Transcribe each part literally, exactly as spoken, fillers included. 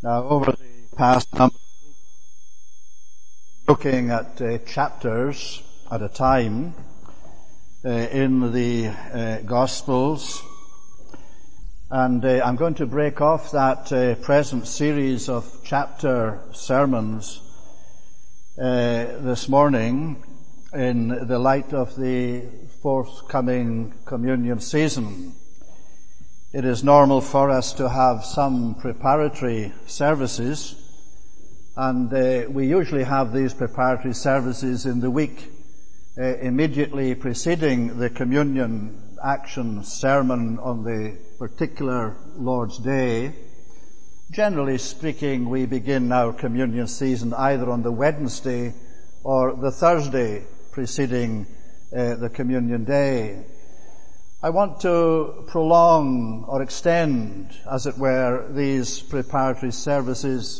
Now, over the past number of weeks, looking at uh, chapters at a time uh, in the uh, Gospels, and uh, I'm going to break off that uh, present series of chapter sermons uh, this morning in the light of the forthcoming communion season. It is normal for us to have some preparatory services, and uh, we usually have these preparatory services in the week uh, immediately preceding the communion action sermon on the particular Lord's Day. Generally speaking, we begin our communion season either on the Wednesday or the Thursday preceding uh, the communion day. I want to prolong or extend, as it were, these preparatory services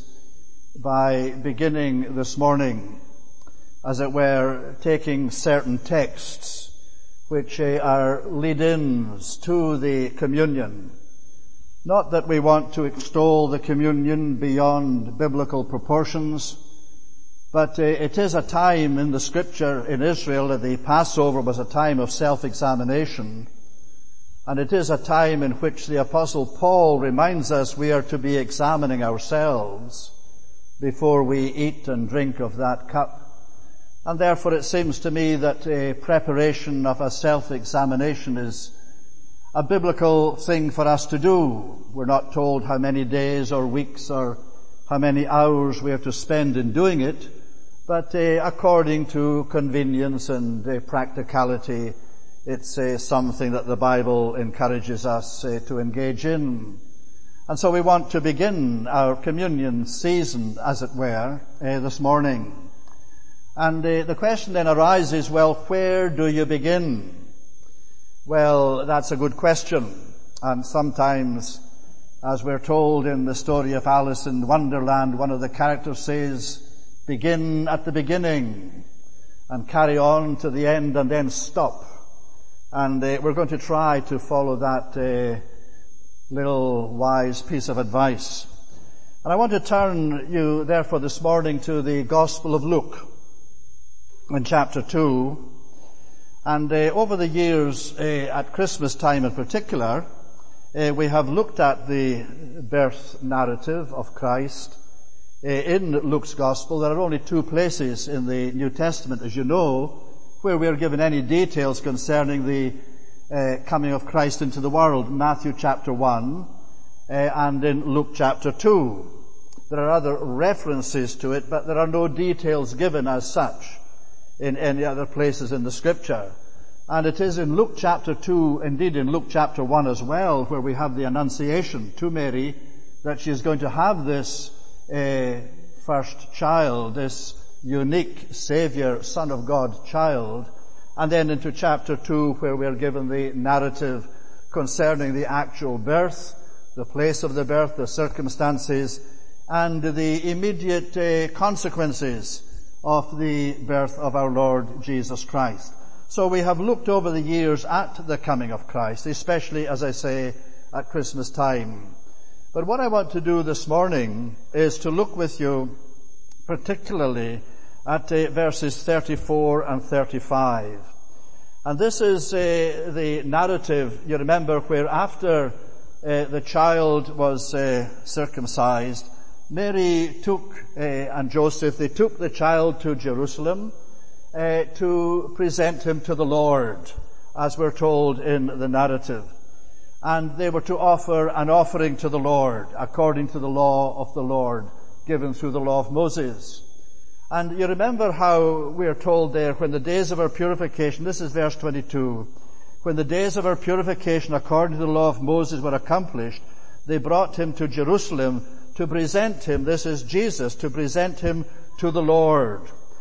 by beginning this morning, as it were, taking certain texts which are lead-ins to the communion. Not that we want to extol the communion beyond biblical proportions, but uh, it is a time in the Scripture in Israel that the Passover was a time of self-examination. And it is a time in which the Apostle Paul reminds us we are to be examining ourselves before we eat and drink of that cup. And therefore it seems to me that a preparation of a self-examination is a biblical thing for us to do. We're not told how many days or weeks or how many hours we are to spend in doing it, but uh, according to convenience and uh, practicality, it's uh, something that the Bible encourages us uh, to engage in. And so we want to begin our communion season, as it were, uh, this morning. And uh, the question then arises, well, where do you begin? Well, that's a good question. And sometimes, as we're told in the story of Alice in Wonderland, one of the characters says, begin at the beginning and carry on to the end and then stop. And uh, we're going to try to follow that uh, little wise piece of advice. And I want to turn you, therefore, this morning to the Gospel of Luke in chapter two. And uh, over the years, uh, at Christmas time in particular, uh, we have looked at the birth narrative of Christ uh, in Luke's Gospel. There are only two places in the New Testament, as you know, where we are given any details concerning the uh, coming of Christ into the world. Matthew chapter one uh, and in Luke chapter two. There are other references to it, but there are no details given as such in any other places in the Scripture. And it is in Luke chapter two, indeed in Luke chapter one as well, where we have the Annunciation to Mary that she is going to have this uh, first child, this unique Savior, Son of God child, and then into chapter two where we are given the narrative concerning the actual birth, the place of the birth, the circumstances, and the immediate uh, consequences of the birth of our Lord Jesus Christ. So we have looked over the years at the coming of Christ, especially, as I say, at Christmas time. But what I want to do this morning is to look with you particularly at uh, verses thirty-four and thirty-five. And this is uh, the narrative, you remember, where after uh, the child was uh, circumcised, Mary took, uh, and Joseph, they took the child to Jerusalem uh, to present him to the Lord, as we're told in the narrative. And they were to offer an offering to the Lord, according to the law of the Lord, given through the law of Moses. And you remember how we are told there, when the days of our purification, this is verse twenty-two, when the days of our purification according to the law of Moses were accomplished, they brought him to Jerusalem to present him, this is Jesus, to present him to the Lord.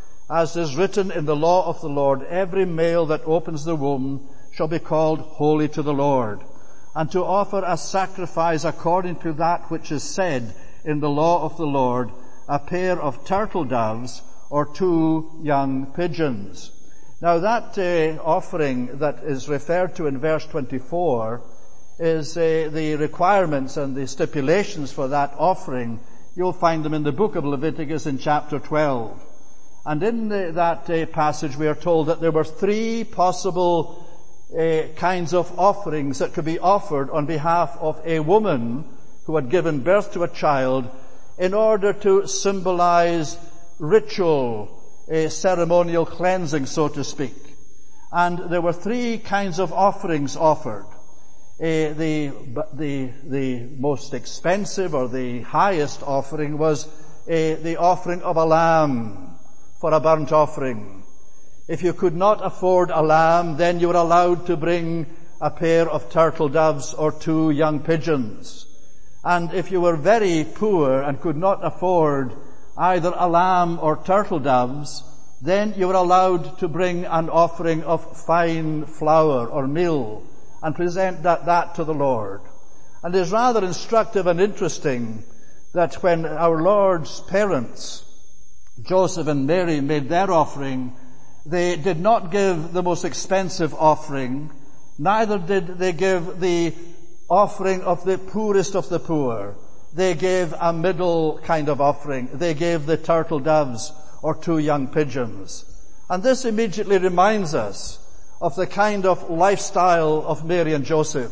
As is written in the law of the Lord, every male that opens the womb shall be called holy to the Lord, and to offer a sacrifice according to that which is said in the law of the Lord, a pair of turtle doves or two young pigeons. Now that uh, offering that is referred to in verse twenty-four is uh, the requirements and the stipulations for that offering You'll find them in the book of Leviticus in chapter twelve. And in the, that uh, passage we are told that there were three possible uh, kinds of offerings that could be offered on behalf of a woman who had given birth to a child in order to symbolize ritual, uh, ceremonial cleansing, so to speak. And there were three kinds of offerings offered. Uh, the, the, the most expensive or the highest offering was uh, the offering of a lamb for a burnt offering. If you could not afford a lamb, then you were allowed to bring a pair of turtle doves or two young pigeons. And if you were very poor and could not afford either a lamb or turtle doves, then you were allowed to bring an offering of fine flour or meal and present that, that to the Lord. And it is rather instructive and interesting that when our Lord's parents, Joseph and Mary, made their offering, they did not give the most expensive offering, neither did they give the offering of the poorest of the poor. They gave a middle kind of offering. They gave the turtle doves or two young pigeons. And this immediately reminds us of the kind of lifestyle of Mary and Joseph.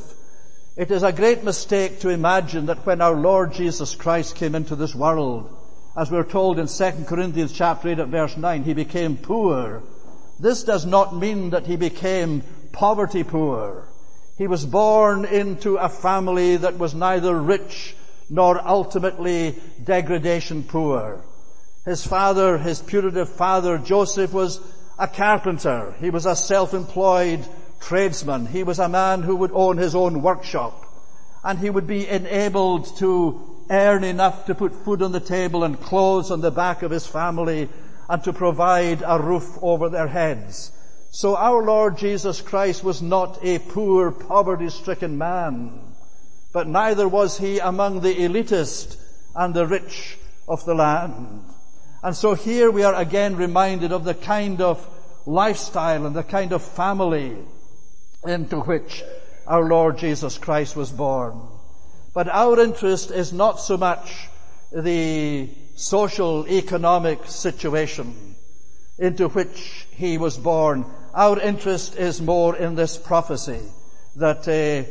It is a great mistake to imagine that when our Lord Jesus Christ came into this world, as we're told in Second Corinthians chapter eight at verse nine, he became poor. This does not mean that he became poverty poor. He was born into a family that was neither rich nor ultimately degradation poor. His father, his putative father, Joseph, was a carpenter. He was a self-employed tradesman. He was a man who would own his own workshop. And he would be enabled to earn enough to put food on the table and clothes on the back of his family and to provide a roof over their heads. So our Lord Jesus Christ was not a poor, poverty-stricken man, but neither was he among the elitist and the rich of the land. And so here we are again reminded of the kind of lifestyle and the kind of family into which our Lord Jesus Christ was born. But our interest is not so much the social, economic situation into which he was born. Our interest is more in this prophecy that a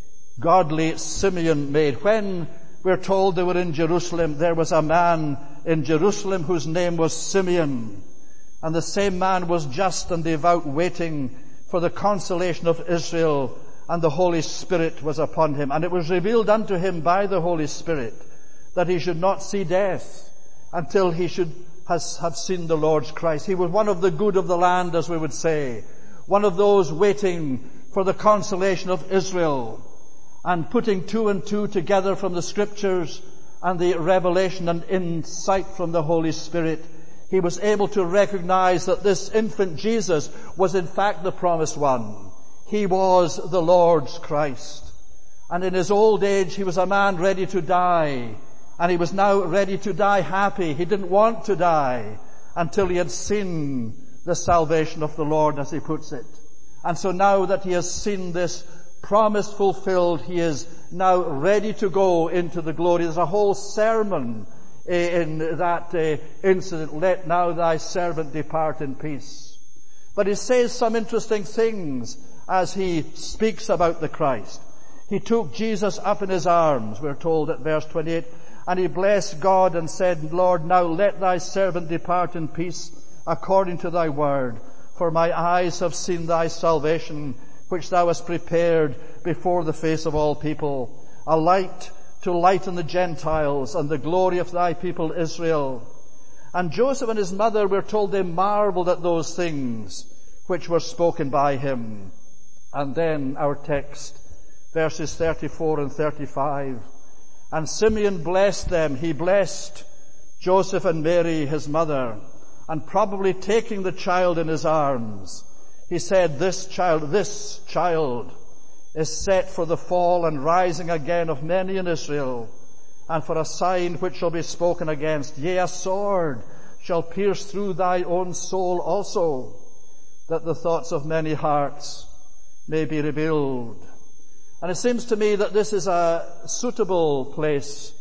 godly Simeon made. When we're told they were in Jerusalem, there was a man in Jerusalem whose name was Simeon. And the same man was just and devout, waiting for the consolation of Israel, and the Holy Spirit was upon him. And it was revealed unto him by the Holy Spirit that he should not see death until he should has, have seen the Lord's Christ. He was one of the good of the land, as we would say, one of those waiting for the consolation of Israel, and putting two and two together from the Scriptures and the revelation and insight from the Holy Spirit. He was able to recognize that this infant Jesus was in fact the promised one. He was the Lord's Christ. And in his old age, he was a man ready to die. And he was now ready to die happy. He didn't want to die until he had seen the salvation of the Lord, as he puts it. And so now that he has seen this promise fulfilled, he is now ready to go into the glory. There's a whole sermon in that incident. Let now thy servant depart in peace. But he says some interesting things as he speaks about the Christ. He took Jesus up in his arms, we're told at verse twenty-eight, and he blessed God and said, Lord, now let thy servant depart in peace according to thy word. For my eyes have seen thy salvation, which thou hast prepared before the face of all people, a light to lighten the Gentiles and the glory of thy people Israel. And Joseph and his mother, we're told, they marveled at those things which were spoken by him. And then our text, verses thirty-four and thirty-five. And Simeon blessed them. He blessed Joseph and Mary, his mother, and probably taking the child in his arms, he said, this child, this child is set for the fall and rising again of many in Israel, and for a sign which shall be spoken against. Yea, a sword shall pierce through thy own soul also, that the thoughts of many hearts may be revealed. And it seems to me that this is a suitable place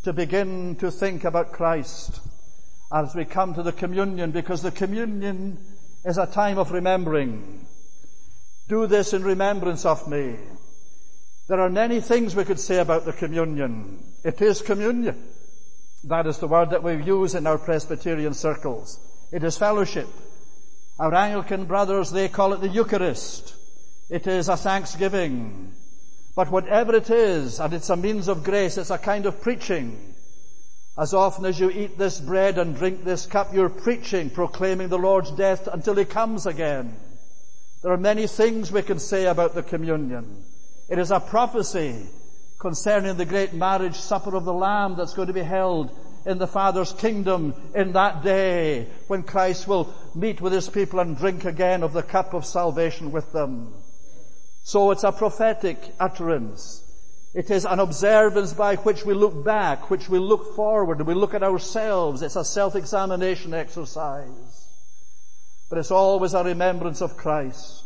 to begin to think about Christ as we come to the communion, because the communion is a time of remembering. Do this in remembrance of me. There are many things we could say about the communion. It is communion. That is the word that we use in our Presbyterian circles. It is fellowship. Our Anglican brothers, they call it the Eucharist. It is a thanksgiving. But whatever it is, and it's a means of grace, it's a kind of preaching. As often as you eat this bread and drink this cup, you're preaching, proclaiming the Lord's death until He comes again. There are many things we can say about the communion. It is a prophecy concerning the great marriage supper of the Lamb that's going to be held in the Father's kingdom in that day when Christ will meet with His people and drink again of the cup of salvation with them. So it's a prophetic utterance. It is an observance by which we look back, which we look forward, and we look at ourselves. It's a self-examination exercise. But it's always a remembrance of Christ.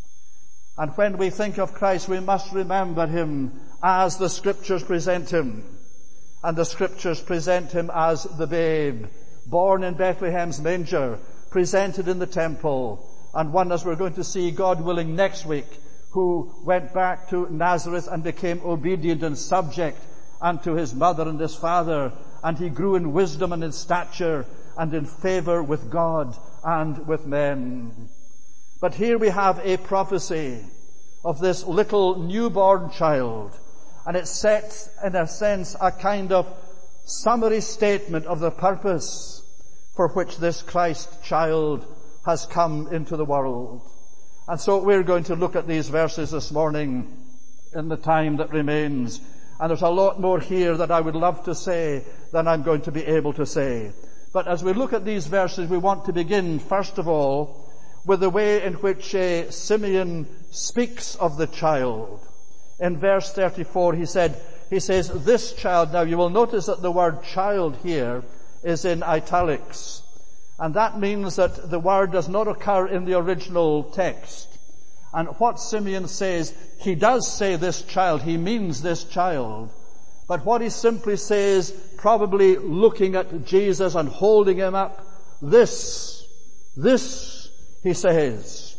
And when we think of Christ, we must remember Him as the Scriptures present Him. And the Scriptures present Him as the babe, born in Bethlehem's manger, presented in the temple, and one, as we're going to see, God willing, next week, who went back to Nazareth and became obedient and subject unto His mother and His father, and He grew in wisdom and in stature and in favor with God and with men. But here we have a prophecy of this little newborn child, and it sets, in a sense, a kind of summary statement of the purpose for which this Christ child has come into the world. And so we're going to look at these verses this morning in the time that remains. And there's a lot more here that I would love to say than I'm going to be able to say. But as we look at these verses, we want to begin, first of all, with the way in which uh, Simeon speaks of the child. In verse thirty-four, he said, he says, this child. Now you will notice that the word child here is in italics. And that means that the word does not occur in the original text. And what Simeon says, he does say this child, he means this child. But what he simply says, probably looking at Jesus and holding Him up, this, this, he says,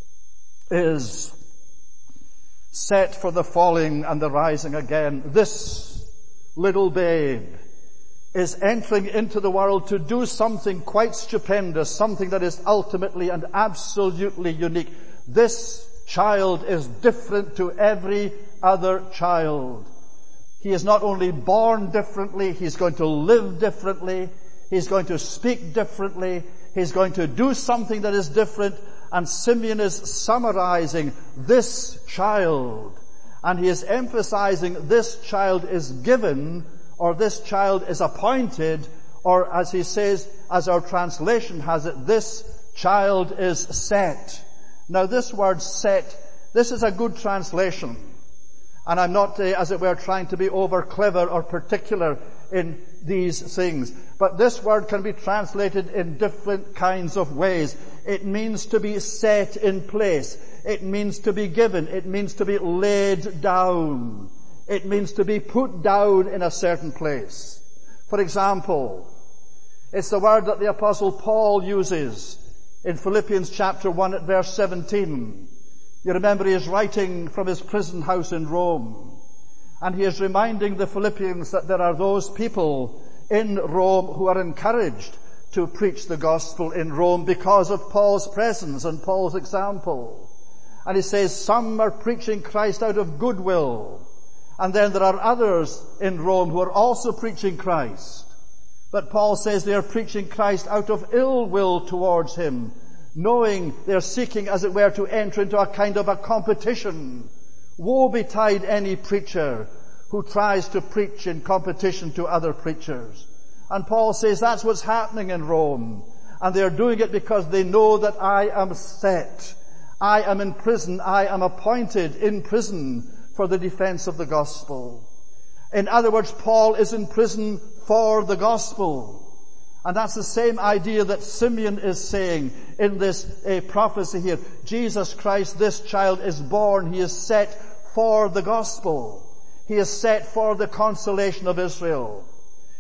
is set for the falling and the rising again. This little babe is entering into the world to do something quite stupendous, something that is ultimately and absolutely unique. This child is different to every other child. He is not only born differently, he's going to live differently, he's going to speak differently, he's going to do something that is different, and Simeon is summarizing this child, and he is emphasizing this child is given, or this child is appointed, or as he says, as our translation has it, this child is set. Now this word set, this is a good translation. And I'm not, uh, as it were, trying to be over clever or particular in these things. But this word can be translated in different kinds of ways. It means to be set in place. It means to be given. It means to be laid down. It means to be put down in a certain place. For example, it's the word that the Apostle Paul uses in Philippians chapter one at verse seventeen. You remember he is writing from his prison house in Rome, and he is reminding the Philippians that there are those people in Rome who are encouraged to preach the gospel in Rome because of Paul's presence and Paul's example. And he says some are preaching Christ out of goodwill, and then there are others in Rome who are also preaching Christ. But Paul says they are preaching Christ out of ill will towards Him, knowing they're seeking, as it were, to enter into a kind of a competition. Woe betide any preacher who tries to preach in competition to other preachers. And Paul says that's what's happening in Rome. And they're doing it because they know that I am set. I am in prison. I am appointed in prison for the defense of the gospel. In other words, Paul is in prison for the gospel. And that's the same idea that Simeon is saying in this uh, prophecy here. Jesus Christ, this child, is born. He is set for the gospel. He is set for the consolation of Israel.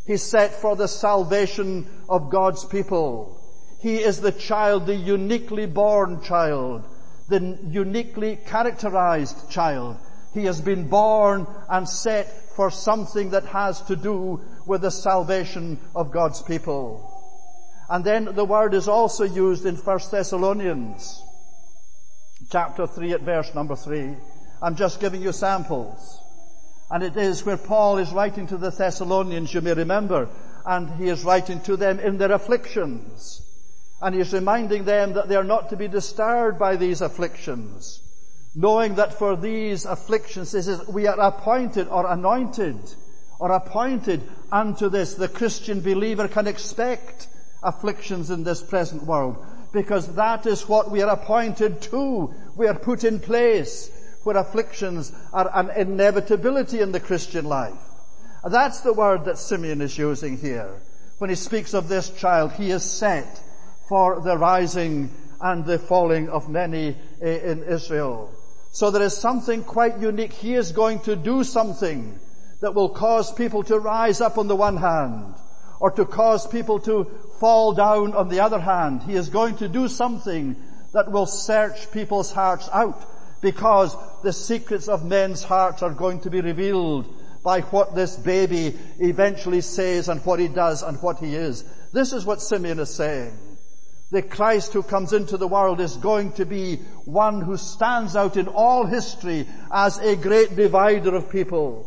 He's set for the salvation of God's people. He is the child, the uniquely born child, the uniquely characterized child. He has been born and set for something that has to do with the salvation of God's people. And then the word is also used in First Thessalonians chapter three at verse number three. I'm just giving you samples. And it is where Paul is writing to the Thessalonians, you may remember, and he is writing to them in their afflictions. And he is reminding them that they are not to be disturbed by these afflictions, knowing that for these afflictions, he says, we are appointed or anointed or appointed unto this. The Christian believer can expect afflictions in this present world, because that is what we are appointed to. We are put in place where afflictions are an inevitability in the Christian life. That's the word that Simeon is using here. When he speaks of this child, he is set for the rising and the falling of many in Israel. So there is something quite unique. He is going to do something that will cause people to rise up on the one hand, or to cause people to fall down on the other hand. He is going to do something that will search people's hearts out, because the secrets of men's hearts are going to be revealed by what this baby eventually says and what he does and what he is. This is what Simeon is saying. The Christ who comes into the world is going to be one who stands out in all history as a great divider of people.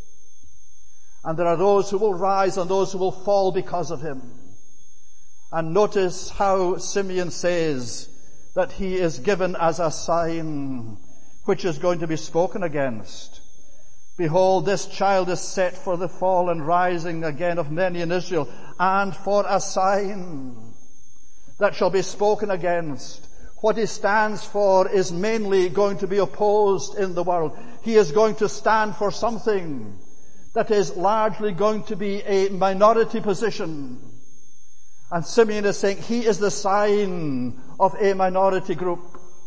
And there are those who will rise and those who will fall because of him. And notice how Simeon says that he is given as a sign which is going to be spoken against. Behold, this child is set for the fall and rising again of many in Israel, and for a sign that shall be spoken against. What he stands for is mainly going to be opposed in the world. He is going to stand for something that is largely going to be a minority position. And Simeon is saying he is the sign of a minority group.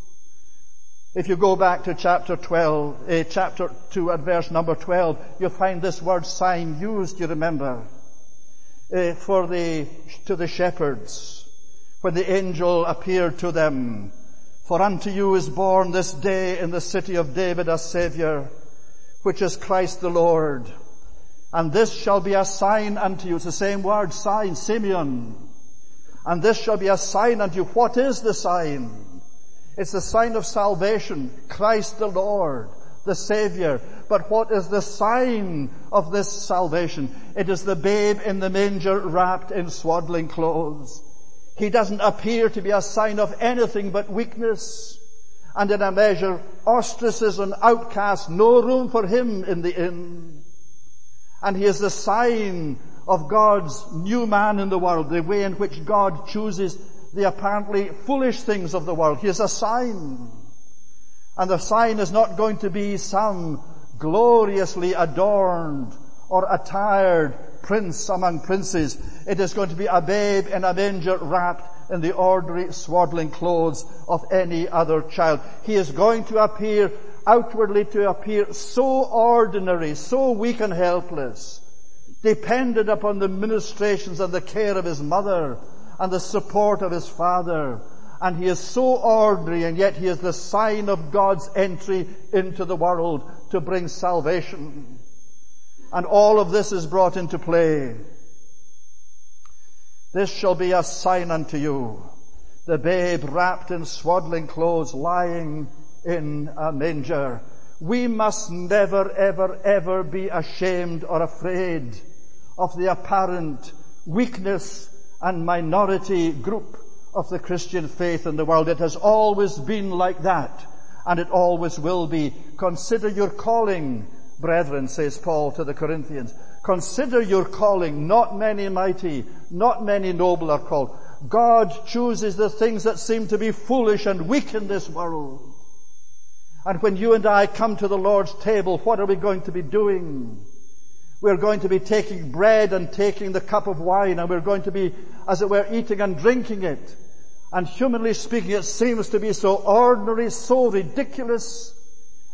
If you go back to chapter twelve, uh, chapter two at verse number twelve, you'll find this word sign used, you remember, uh, for the, to the shepherds, when the angel appeared to them. For unto you is born this day in the city of David a Saviour, which is Christ the Lord. And this shall be a sign unto you. It's the same word, sign, Simeon. And this shall be a sign unto you. What is the sign? It's the sign of salvation, Christ the Lord, the Savior. But what is the sign of this salvation? It is the babe in the manger wrapped in swaddling clothes. He doesn't appear to be a sign of anything but weakness, and in a measure ostracism, outcast, no room for him in the inn. And he is the sign of God's new man in the world, the way in which God chooses the apparently foolish things of the world. He is a sign. And the sign is not going to be some gloriously adorned or attired prince among princes. It is going to be a babe in a manger wrapped in the ordinary swaddling clothes of any other child. He is going to appear outwardly to appear so ordinary, so weak and helpless, dependent upon the ministrations and the care of his mother and the support of his father. And he is so ordinary, and yet he is the sign of God's entry into the world to bring salvation. And all of this is brought into play. This shall be a sign unto you, the babe wrapped in swaddling clothes, lying in a manger. We must never, ever, ever be ashamed or afraid of the apparent weakness and minority group of the Christian faith in the world. It has always been like that, and it always will be. Consider your calling, brethren, says Paul to the Corinthians. Consider your calling. Not many mighty, not many noble are called. God chooses the things that seem to be foolish and weak in this world. And when you and I come to the Lord's table, what are we going to be doing? We're going to be taking bread and taking the cup of wine, and we're going to be, as it were, eating and drinking it. And humanly speaking, it seems to be so ordinary, so ridiculous.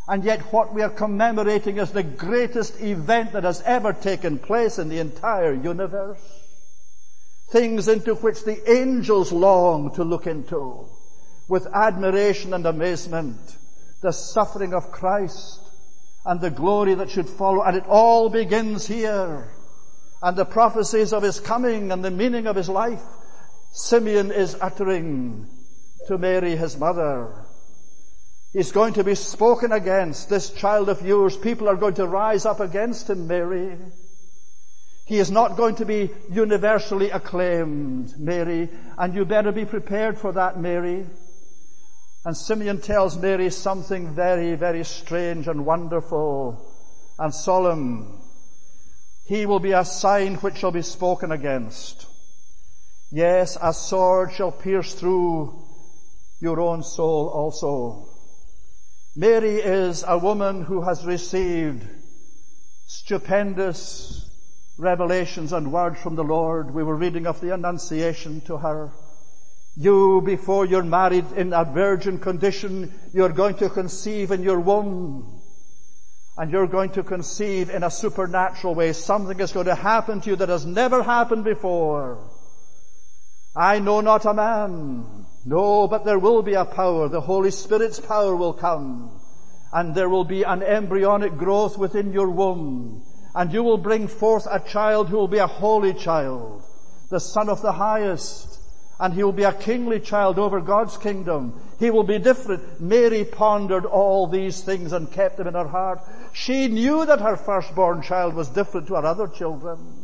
And yet what we are commemorating is the greatest event that has ever taken place in the entire universe. Things into which the angels long to look into with admiration and amazement. The suffering of Christ and the glory that should follow. And it all begins here. And the prophecies of his coming and the meaning of his life, Simeon is uttering to Mary, his mother. He's going to be spoken against, this child of yours. People are going to rise up against him, Mary. He is not going to be universally acclaimed, Mary, and you better be prepared for that, Mary. And Simeon tells Mary something very, very strange and wonderful and solemn. He will be a sign which shall be spoken against. Yes, a sword shall pierce through your own soul also. Mary is a woman who has received stupendous revelations and words from the Lord. We were reading of the Annunciation to her. You, before you're married in a virgin condition, you're going to conceive in your womb. And you're going to conceive in a supernatural way. Something is going to happen to you that has never happened before. I know not a man. No, but there will be a power. The Holy Spirit's power will come. And there will be an embryonic growth within your womb. And you will bring forth a child who will be a holy child, the Son of the Highest. And he will be a kingly child over God's kingdom. He will be different. Mary pondered all these things and kept them in her heart. She knew that her firstborn child was different to her other children.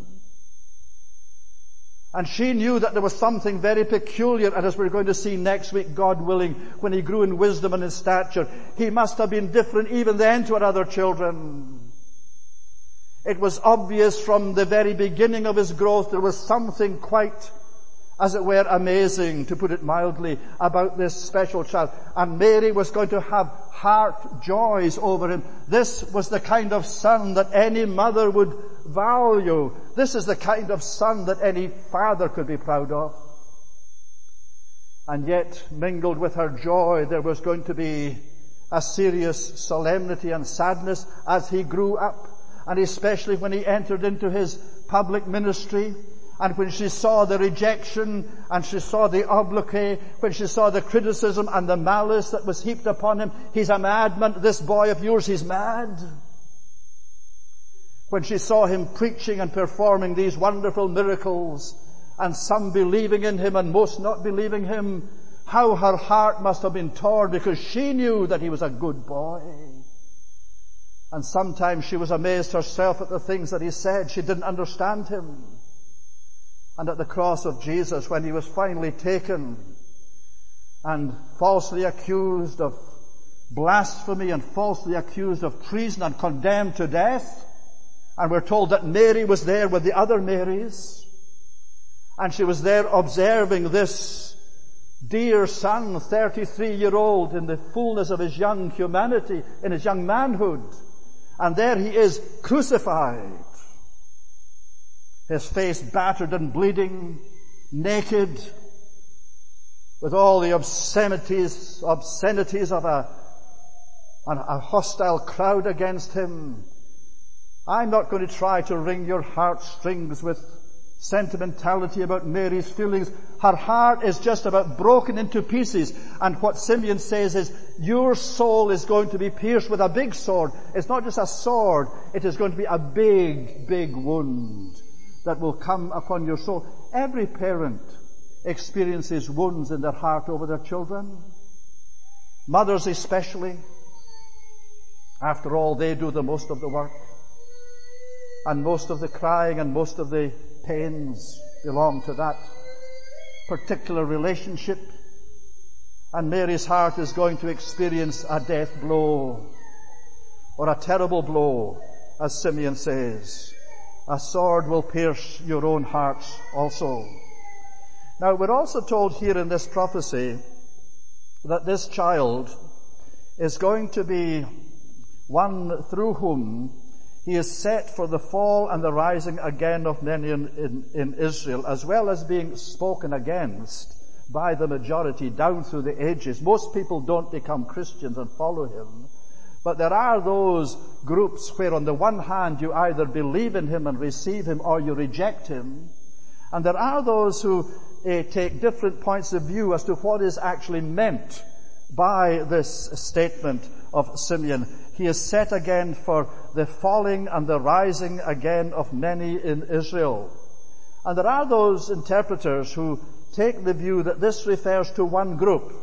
And she knew that there was something very peculiar, and as we're going to see next week, God willing, when he grew in wisdom and in stature, he must have been different even then to her other children. It was obvious from the very beginning of his growth there was something quite, as it were, amazing, to put it mildly, about this special child. And Mary was going to have heart joys over him. This was the kind of son that any mother would value. This is the kind of son that any father could be proud of. And yet, mingled with her joy, there was going to be a serious solemnity and sadness as he grew up, and especially when he entered into his public ministry. And when she saw the rejection, and she saw the obloquy, when she saw the criticism and the malice that was heaped upon him, he's a madman, this boy of yours, he's mad. When she saw him preaching and performing these wonderful miracles, and some believing in him and most not believing him, how her heart must have been torn, because she knew that he was a good boy. And sometimes she was amazed herself at the things that he said. She didn't understand him. And at the cross of Jesus, when he was finally taken and falsely accused of blasphemy and falsely accused of treason and condemned to death, and we're told that Mary was there with the other Marys, and she was there observing this dear son, thirty-three-year-old, in the fullness of his young humanity, in his young manhood, and there he is crucified. His face battered and bleeding, naked, with all the obscenities, obscenities of a, a hostile crowd against him. I'm not going to try to wring your heartstrings with sentimentality about Mary's feelings. Her heart is just about broken into pieces. And what Simeon says is, your soul is going to be pierced with a big sword. It's not just a sword, it is going to be a big, big wound that will come upon your soul. Every parent experiences wounds in their heart over their children. Mothers especially. After all, they do the most of the work. And most of the crying and most of the pains belong to that particular relationship. And Mary's heart is going to experience a death blow, or a terrible blow, as Simeon says. A sword will pierce your own hearts also. Now, we're also told here in this prophecy that this child is going to be one through whom he is set for the fall and the rising again of many in, in, in Israel, as well as being spoken against by the majority down through the ages. Most people don't become Christians and follow him, But there are those groups where on the one hand you either believe in him and receive him or you reject him. And there are those who uh, take different points of view as to what is actually meant by this statement of Simeon. He is set again for the falling and the rising again of many in Israel. And there are those interpreters who take the view that this refers to one group.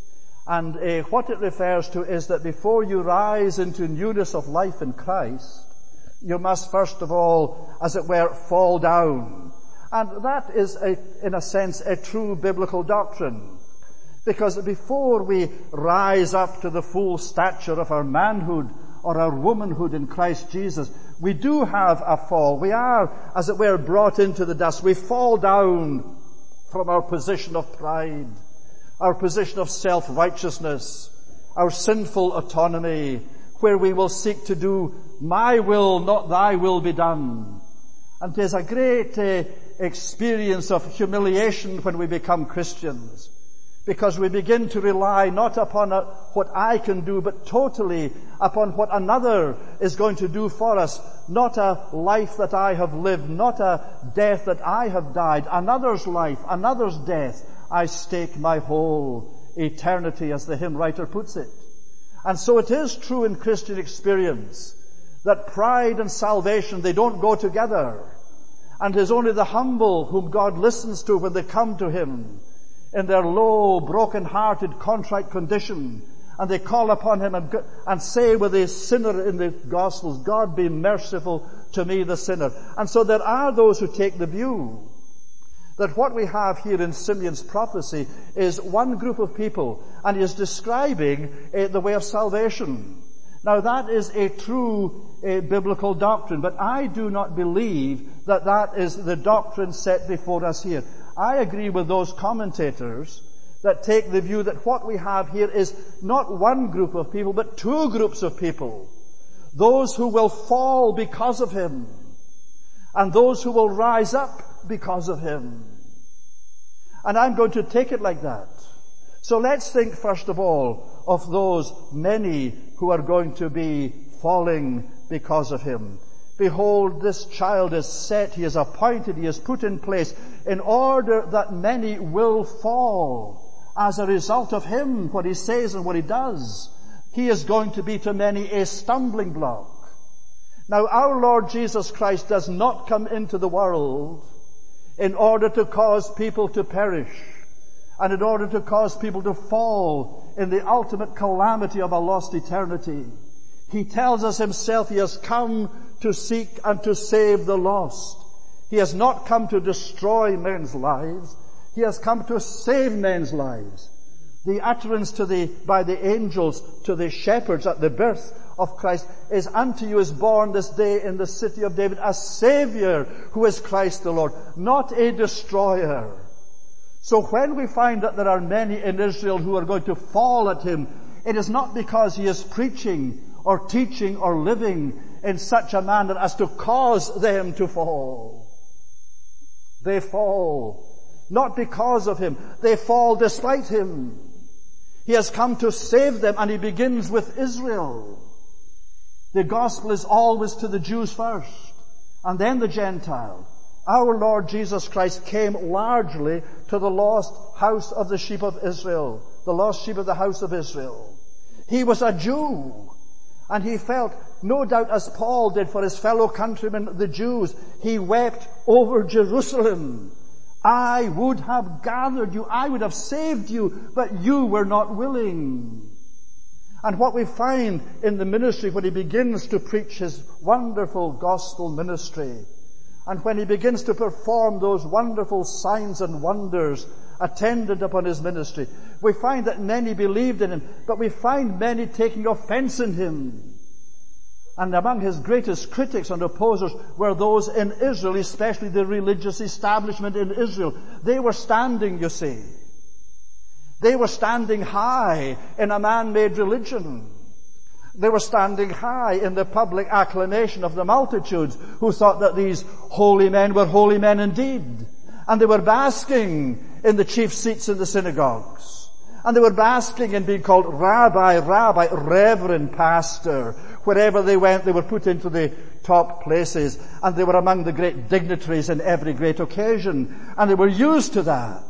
And uh, what it refers to is that before you rise into newness of life in Christ, you must first of all, as it were, fall down. And that is, a, in a sense, a true biblical doctrine. Because before we rise up to the full stature of our manhood or our womanhood in Christ Jesus, we do have a fall. We are, as it were, brought into the dust. We fall down from our position of pride, our position of self-righteousness, our sinful autonomy, where we will seek to do my will, not thy will be done. And it is a great uh, experience of humiliation when we become Christians, because we begin to rely not upon a, what I can do, but totally upon what another is going to do for us. Not a life that I have lived, not a death that I have died, another's life, another's death. I stake my whole eternity, as the hymn writer puts it. And so it is true in Christian experience that pride and salvation, they don't go together. And it is only the humble whom God listens to when they come to him in their low, broken-hearted, contrite condition, and they call upon him and, and say with the sinner in the Gospels, God be merciful to me, the sinner. And so there are those who take the view that what we have here in Simeon's prophecy is one group of people, and he is describing uh, the way of salvation. Now that is a true uh, biblical doctrine, but I do not believe that that is the doctrine set before us here. I agree with those commentators that take the view that what we have here is not one group of people, but two groups of people. Those who will fall because of him, and those who will rise up because of him. And I'm going to take it like that. So let's think first of all of those many who are going to be falling because of him. Behold, this child is set, he is appointed, he is put in place in order that many will fall as a result of him, what he says and what he does. He is going to be to many a stumbling block. Now, our Lord Jesus Christ does not come into the world in order to cause people to perish and in order to cause people to fall in the ultimate calamity of a lost eternity. He tells us himself he has come to seek and to save the lost. He has not come to destroy men's lives. He has come to save men's lives. The utterance to the, by the angels to the shepherds at the birth of Christ is, unto you is born this day in the city of David a Savior who is Christ the Lord, not a destroyer. So when we find that there are many in Israel who are going to fall at him, it is not because he is preaching or teaching or living in such a manner as to cause them to fall. They fall not because of him. They fall despite him. He has come to save them, and he begins with Israel. The gospel is always to the Jews first, and then the Gentile. Our Lord Jesus Christ came largely to the lost house of the sheep of Israel, the lost sheep of the house of Israel. He was a Jew, and he felt, no doubt as Paul did for his fellow countrymen, the Jews, he wept over Jerusalem. I would have gathered you, I would have saved you, but you were not willing. And what we find in the ministry when he begins to preach his wonderful gospel ministry, and when he begins to perform those wonderful signs and wonders attendant upon his ministry, we find that many believed in him, but we find many taking offense in him. And among his greatest critics and opposers were those in Israel, especially the religious establishment in Israel. They were standing, you see. They were standing high in a man-made religion. They were standing high in the public acclamation of the multitudes who thought that these holy men were holy men indeed. And they were basking in the chief seats in the synagogues. And they were basking in being called Rabbi, Rabbi, Reverend Pastor. Wherever they went, they were put into the top places, and they were among the great dignitaries in every great occasion, and they were used to that.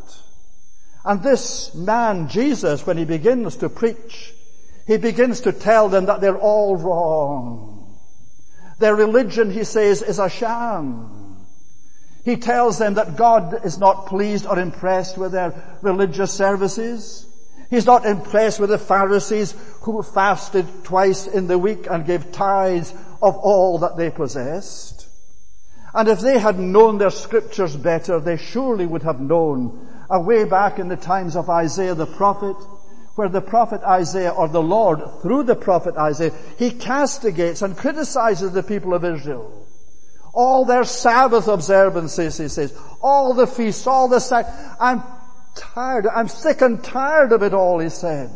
And this man, Jesus, when he begins to preach, he begins to tell them that they're all wrong. Their religion, he says, is a sham. He tells them that God is not pleased or impressed with their religious services. He's not impressed with the Pharisees who fasted twice in the week and gave tithes of all that they possessed. And if they had known their scriptures better, they surely would have known, away back in the times of Isaiah the prophet, where the prophet Isaiah, or the Lord, through the prophet Isaiah, he castigates and criticizes the people of Israel. All their Sabbath observances, he says, all the feasts, all the sac- I'm tired, I'm sick and tired of it all, he said.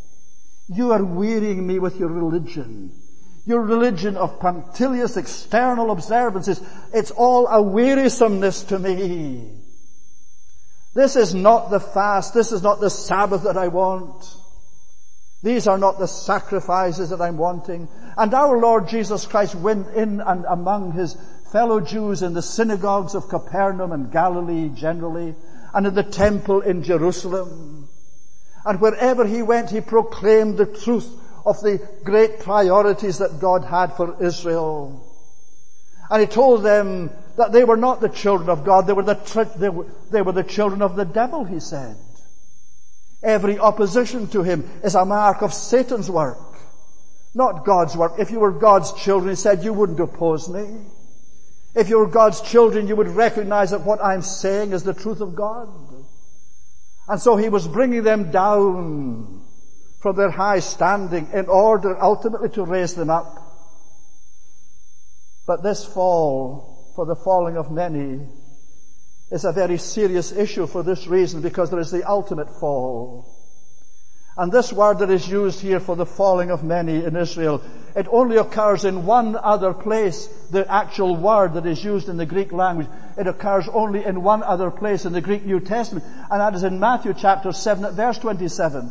You are wearying me with your religion. Your religion of punctilious external observances. It's all a wearisomeness to me. This is not the fast. This is not the Sabbath that I want. These are not the sacrifices that I'm wanting. And our Lord Jesus Christ went in and among his fellow Jews in the synagogues of Capernaum and Galilee generally, and in the temple in Jerusalem. And wherever he went, he proclaimed the truth of the great priorities that God had for Israel. And he told them that they were not the children of God, they were the, tri- they were, they were the children of the devil, he said. Every opposition to him is a mark of Satan's work, not God's work. If you were God's children, he said, you wouldn't oppose me. If you were God's children, you would recognize that what I'm saying is the truth of God. And so he was bringing them down from their high standing in order ultimately to raise them up. But this fall, for the falling of many, is a very serious issue for this reason, because there is the ultimate fall. And this word that is used here for the falling of many in Israel, it only occurs in one other place. The actual word that is used in the Greek language, it occurs only in one other place in the Greek New Testament, and that is in Matthew chapter seven at verse twenty-seven.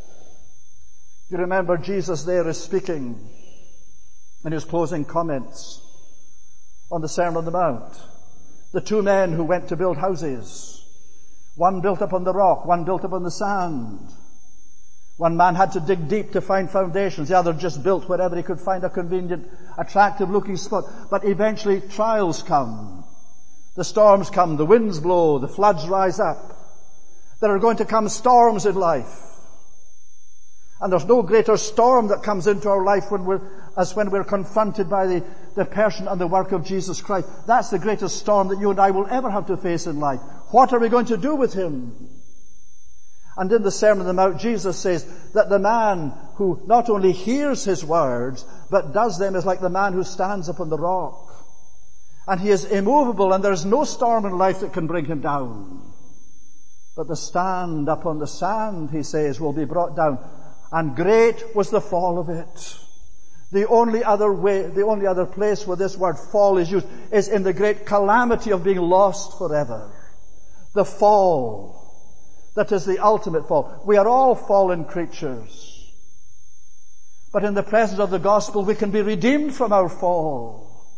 You remember Jesus there is speaking in his closing comments on the Sermon on the Mount. The two men who went to build houses, one built upon the rock, one built upon the sand. One man had to dig deep to find foundations. The other just built wherever he could find a convenient, attractive-looking spot. But eventually trials come. The storms come. The winds blow. The floods rise up. There are going to come storms in life. And there's no greater storm that comes into our life when we're, as when we're confronted by the, the person and the work of Jesus Christ. That's the greatest storm that you and I will ever have to face in life. What are we going to do with him? And in the Sermon on the Mount, Jesus says that the man who not only hears his words, but does them is like the man who stands upon the rock. And he is immovable, and there is no storm in life that can bring him down. But the stand upon the sand, he says, will be brought down. And great was the fall of it. The only other way, the only other place where this word fall is used is in the great calamity of being lost forever. The fall. That is the ultimate fall. We are all fallen creatures. But in the presence of the gospel, we can be redeemed from our fall.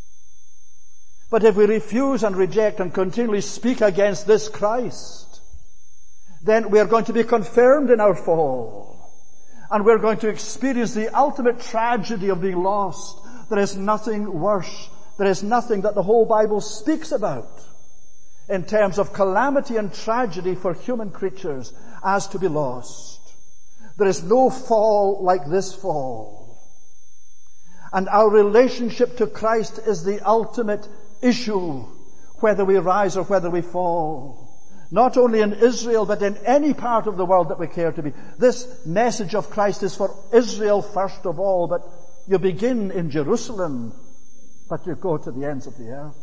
But if we refuse and reject and continually speak against this Christ, then we are going to be confirmed in our fall. And we're going to experience the ultimate tragedy of being lost. There is nothing worse. There is nothing that the whole Bible speaks about in terms of calamity and tragedy for human creatures as to be lost. There is no fall like this fall. And our relationship to Christ is the ultimate issue, whether we rise or whether we fall. Not only in Israel, but in any part of the world that we care to be. This message of Christ is for Israel first of all, but you begin in Jerusalem, but you go to the ends of the earth.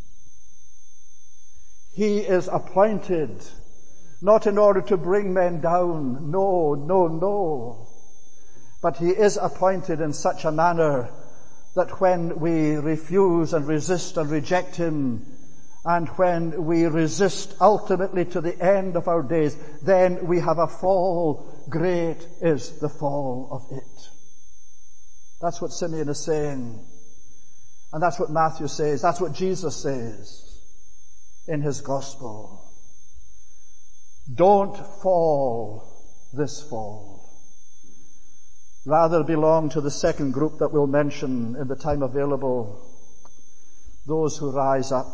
He is appointed not in order to bring men down. No, no, no. But he is appointed in such a manner that when we refuse and resist and reject him And when we resist ultimately to the end of our days, then we have a fall. Great is the fall of it. That's what Simeon is saying. And that's what Matthew says. That's what Jesus says in his gospel. Don't fall this fall. Rather belong to the second group that we'll mention in the time available. Those who rise up.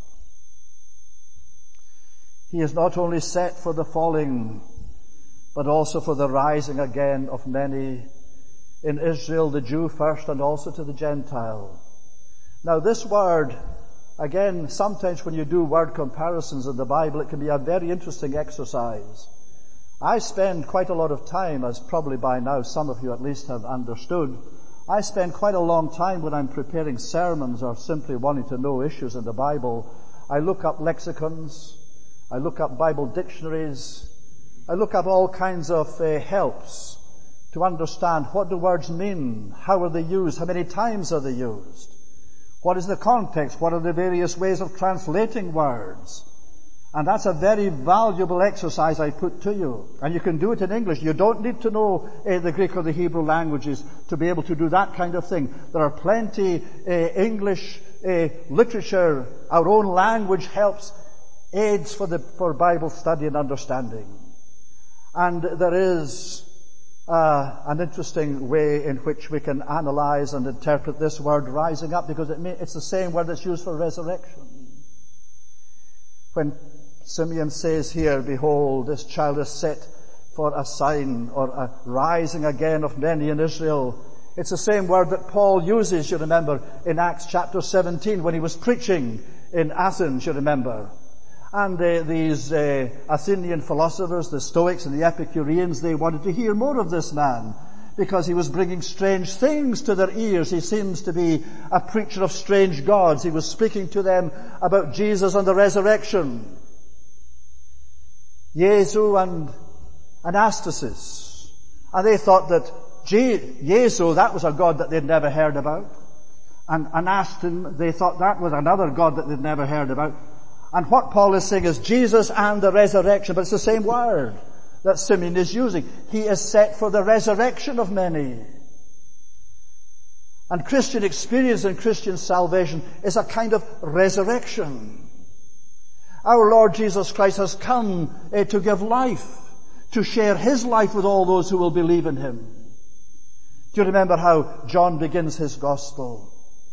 He is not only set for the falling, but also for the rising again of many in Israel, the Jew first, and also to the Gentile. Now this word, again, sometimes when you do word comparisons in the Bible, it can be a very interesting exercise. I spend quite a lot of time, as probably by now some of you at least have understood, I spend quite a long time when I'm preparing sermons or simply wanting to know issues in the Bible. I look up lexicons, I look up Bible dictionaries, I look up all kinds of uh, helps to understand what do words mean, how are they used, how many times are they used, what is the context, what are the various ways of translating words. And that's a very valuable exercise I put to you. And you can do it in English. You don't need to know uh, the Greek or the Hebrew languages to be able to do that kind of thing. There are plenty uh, English uh, literature, our own language helps, aids for the for Bible study and understanding. And there is uh, an interesting way in which we can analyze and interpret this word rising up, because it may, it's the same word that's used for resurrection. When Simeon says here, behold, this child is set for a sign or a rising again of many in Israel. It's the same word that Paul uses, you remember, in Acts chapter seventeen when he was preaching in Athens, you remember. And uh, these uh, Athenian philosophers, the Stoics and the Epicureans, they wanted to hear more of this man because he was bringing strange things to their ears. He seems to be a preacher of strange gods. He was speaking to them about Jesus and the resurrection. Jesu and Anastasis. And they thought that Je- Jesu, that was a god that they'd never heard about. And Anastin, they thought that was another god that they'd never heard about. And what Paul is saying is Jesus and the resurrection, but it's the same word that Simeon is using. He is set for the resurrection of many. And Christian experience and Christian salvation is a kind of resurrection. Our Lord Jesus Christ has come uh, to give life, to share His life with all those who will believe in Him. Do you remember how John begins his gospel?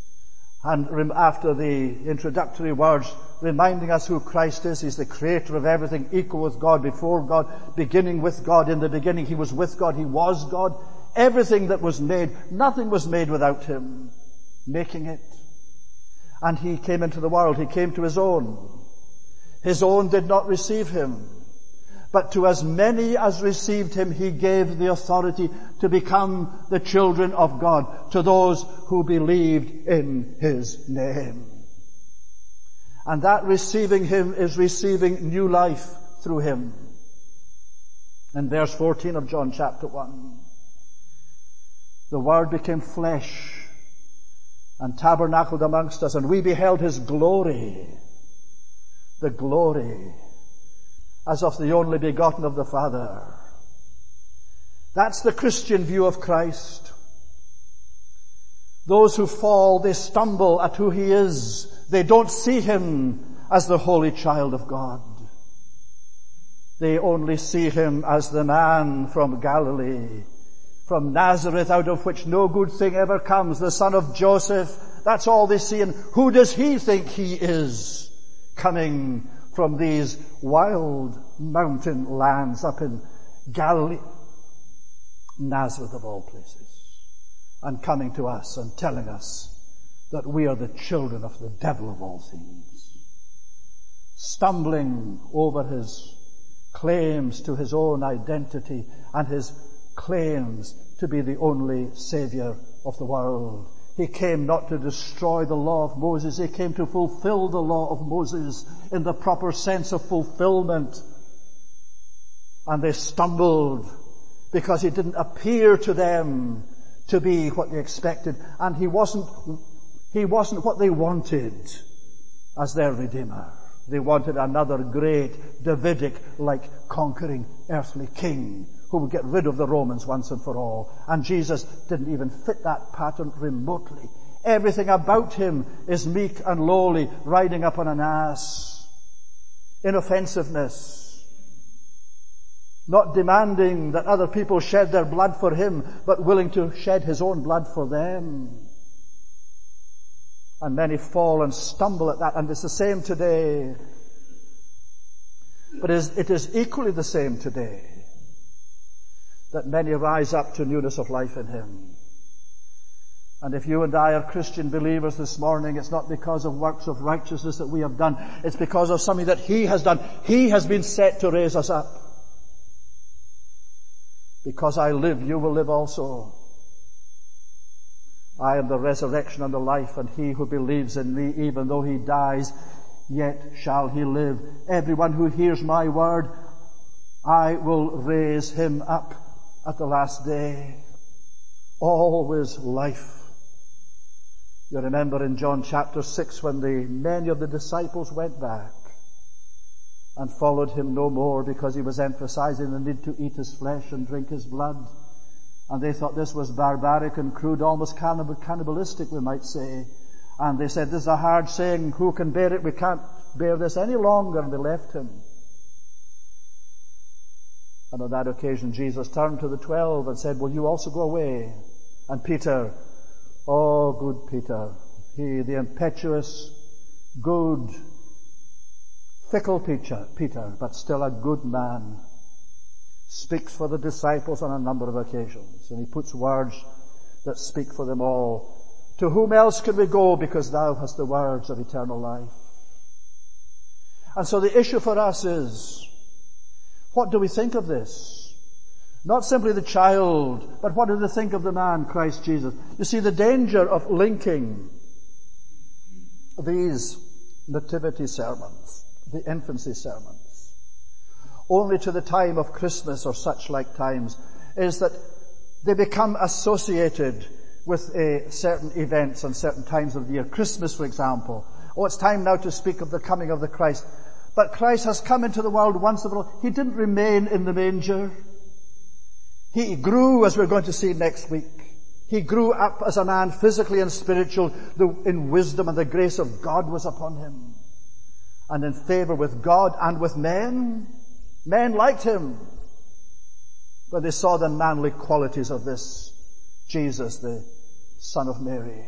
And after the introductory words, reminding us who Christ is. He's the creator of everything, equal with God, before God, beginning with God. In the beginning He was with God, He was God. Everything that was made, nothing was made without Him making it. And He came into the world. He came to His own. His own did not receive Him. But to as many as received Him, He gave the authority to become the children of God, to those who believed in His name. And that receiving Him is receiving new life through Him. In verse fourteen of John chapter one, the Word became flesh and tabernacled amongst us, and we beheld His glory, the glory as of the only begotten of the Father. That's the Christian view of Christ. Those who fall, they stumble at who He is. They don't see Him as the holy child of God. They only see Him as the man from Galilee, from Nazareth, out of which no good thing ever comes, the son of Joseph. That's all they see. And who does He think He is, coming from these wild mountain lands up in Galilee, Nazareth of all places, and coming to us and telling us that we are the children of the devil of all things, stumbling over His claims to His own identity and His claims to be the only Savior of the world. He came not to destroy the law of Moses. He came to fulfill the law of Moses in the proper sense of fulfillment. And they stumbled because He didn't appear to them to be what they expected. And He wasn't, He wasn't what they wanted. as their Redeemer. They wanted another great Davidic-like conquering earthly king who would get rid of the Romans once and for all. And Jesus didn't even fit that pattern remotely. Everything about him is meek and lowly, riding up on an ass. Inoffensiveness. Not demanding that other people shed their blood for him, but willing to shed his own blood for them. And many fall and stumble at that, and it's the same today. But it is equally the same today that many rise up to newness of life in him. And if you and I are Christian believers this morning, it's not because of works of righteousness that we have done. It's because of something that he has done. He has been set to raise us up. Because I live, you will live also. I am the resurrection and the life, and he who believes in me, even though he dies, yet shall he live. Everyone who hears my word, I will raise him up at the last day. Always life. You remember in John chapter six when the many of the disciples went back and followed him no more because he was emphasizing the need to eat his flesh and drink his blood. And they thought this was barbaric and crude, almost cannibal, cannibalistic, we might say. And they said, this is a hard saying, who can bear it? We can't bear this any longer. And they left him. And on that occasion, Jesus turned to the twelve and said, will you also go away? And Peter, oh, good Peter, he, the impetuous, good, fickle Peter, Peter, but still a good man, speaks for the disciples on a number of occasions, and he puts words that speak for them all. To whom else can we go, because thou hast the words of eternal life? And so the issue for us is, what do we think of this? Not simply the child, but what do they think of the man, Christ Jesus? You see, the danger of linking these nativity sermons, the infancy sermons, only to the time of Christmas or such like times, is that they become associated with uh, certain events and certain times of the year. Christmas, for example. Oh, it's time now to speak of the coming of the Christ. But Christ has come into the world once and for all. He didn't remain in the manger. He grew, as we're going to see next week. He grew up as a man, physically and spiritual, in wisdom, and the grace of God was upon him. And in favor with God and with men. Men liked him, but they saw the manly qualities of this Jesus, the Son of Mary.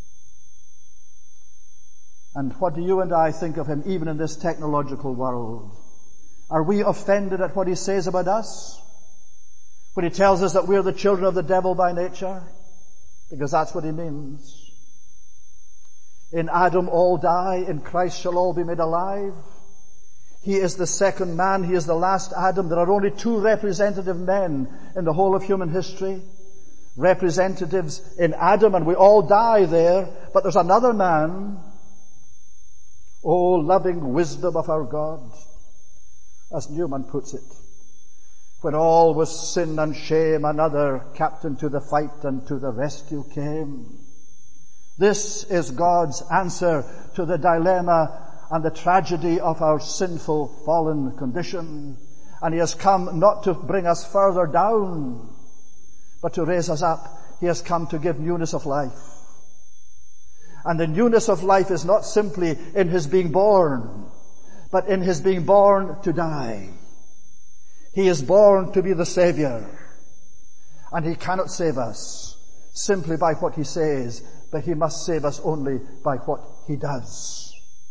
And what do you and I think of him, even in this technological world? Are we offended at what he says about us? When he tells us that we're the children of the devil by nature? Because that's what he means. In Adam all die, in Christ shall all be made alive. He is the second man. He is the last Adam. There are only two representative men in the whole of human history. Representatives in Adam, and we all die there. But there's another man. Oh, loving wisdom of our God. As Newman puts it. When all was sin and shame, another captain to the fight and to the rescue came. This is God's answer to the dilemma and the tragedy of our sinful, fallen condition. And he has come not to bring us further down, but to raise us up. He has come to give newness of life. And the newness of life is not simply in his being born, but in his being born to die. He is born to be the Savior. And he cannot save us simply by what he says, but he must save us only by what he does.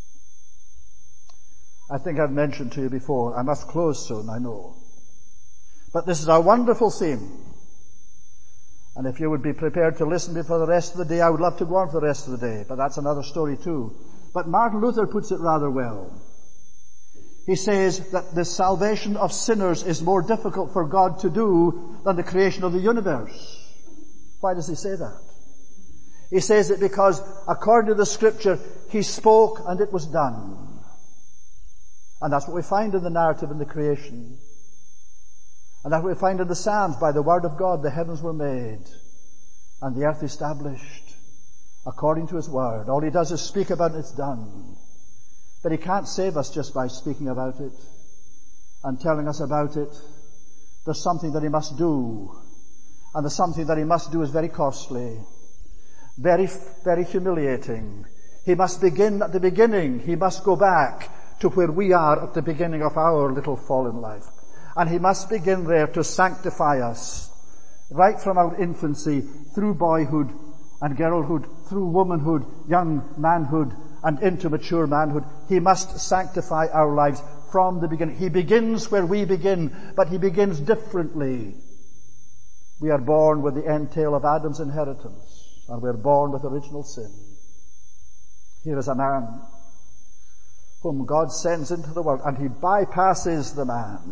I think I've mentioned to you before, I must close soon, I know. But this is a wonderful theme. And if you would be prepared to listen to me for the rest of the day, I would love to go on for the rest of the day, but that's another story too. But Martin Luther puts it rather well. He says that the salvation of sinners is more difficult for God to do than the creation of the universe. Why does he say that? He says it because, according to the scripture, he spoke and it was done. And that's what we find in the narrative in the creation. And that's what we find in the Psalms. By the word of God, the heavens were made and the earth established according to his word. All he does is speak about it, it's done. But he can't save us just by speaking about it and telling us about it. There's something that he must do. And the something that he must do is very costly, very, very humiliating. He must begin at the beginning. He must go back to where we are at the beginning of our little fallen life. And he must begin there to sanctify us, right from our infancy, through boyhood and girlhood, through womanhood, young manhood, and into mature manhood. He must sanctify our lives from the beginning. He begins where we begin, but he begins differently. We are born with the entail of Adam's inheritance, and we're born with original sin. Here is a man whom God sends into the world, and he bypasses the man.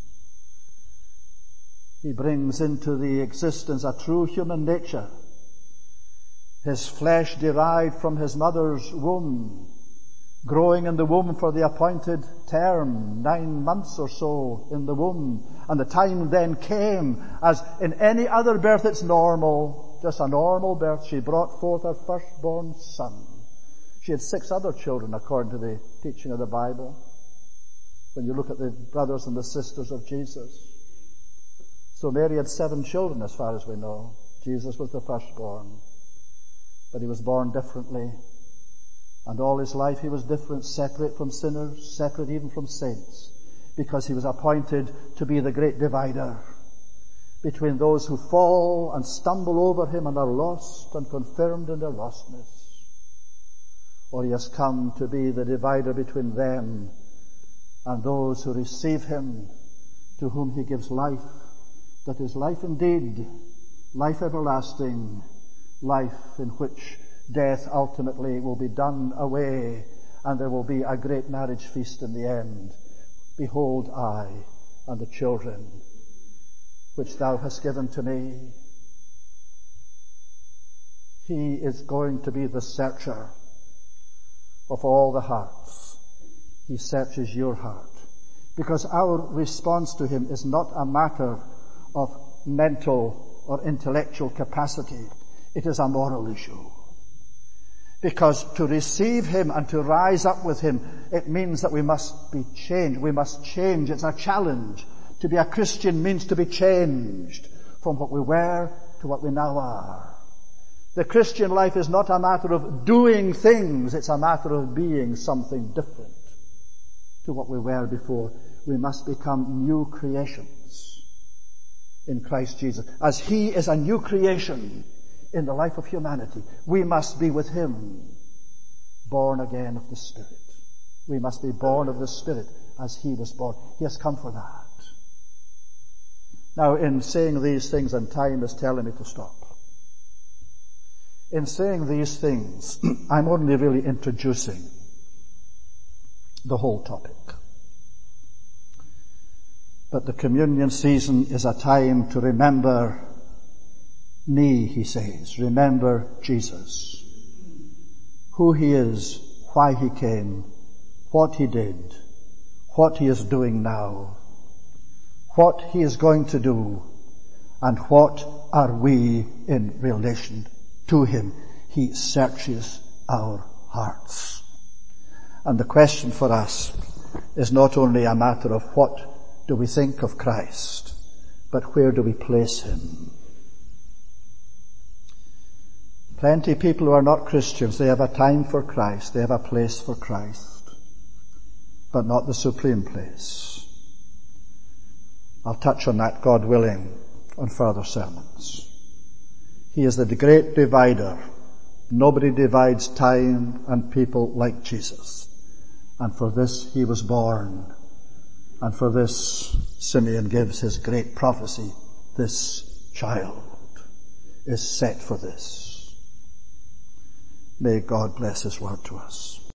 He brings into the existence a true human nature. His flesh derived from his mother's womb, growing in the womb for the appointed term, nine months or so in the womb. And the time then came, as in any other birth it's normal, just a normal birth. She brought forth her firstborn son. She had six other children according to the teaching of the Bible. When you look at the brothers and the sisters of Jesus. So Mary had seven children as far as we know. Jesus was the firstborn. But he was born differently. And all his life he was different, separate from sinners, separate even from saints, because he was appointed to be the great divider between those who fall and stumble over him and are lost and confirmed in their lostness. Or he has come to be the divider between them and those who receive him, to whom he gives life, that is life indeed, life everlasting, life in which death ultimately will be done away, and there will be a great marriage feast in the end. Behold, I and the children which thou hast given to me. He is going to be the searcher of all the hearts. He searches your heart, because our response to him is not a matter of mental or intellectual capacity. It is a moral issue. Because to receive him and to rise up with him, it means that we must be changed. We must change. It's a challenge. To be a Christian means to be changed from what we were to what we now are. The Christian life is not a matter of doing things. It's a matter of being something different to what we were before. We must become new creations in Christ Jesus. As he is a new creation in the life of humanity, we must be with him, born again of the Spirit. We must be born of the Spirit as he was born. He has come for that. Now, in saying these things, and time is telling me to stop. In saying these things, I'm only really introducing the whole topic. But the communion season is a time to remember me, he says. Remember Jesus. Who he is, why he came, what he did, what he is doing now, what he is going to do, and what are we in relation to him. He searches our hearts. And the question for us is not only a matter of what do we think of Christ, but where do we place him? Plenty of people who are not Christians, they have a time for Christ, they have a place for Christ, but not the supreme place. I'll touch on that, God willing, on further sermons. He is the great divider. Nobody divides time and people like Jesus. And for this he was born. And for this Simeon gives his great prophecy. This child is set for this. May God bless his word to us.